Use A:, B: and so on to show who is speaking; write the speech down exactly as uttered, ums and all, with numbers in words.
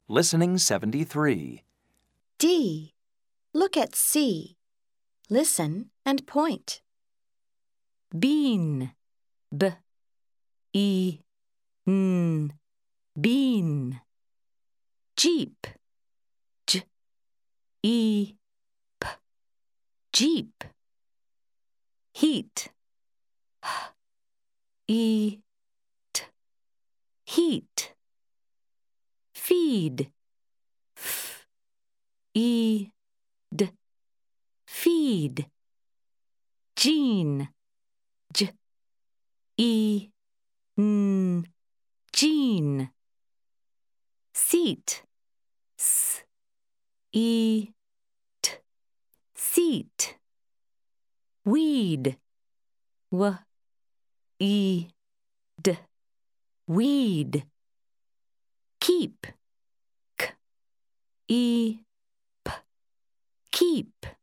A: Listening seventy-three.
B: D. Look at C. Listen and point.
C: Bean. B. E. N. Bean. Jeep. J. E. P. Jeep. Heat. H. E. T. Heat. Feed. F. E. D. Feed. Gene. J. E. N. Gene. Seat. S. E. T. Seat. Weed. W. E. D. Weed. Keep. K. E. P. Keep.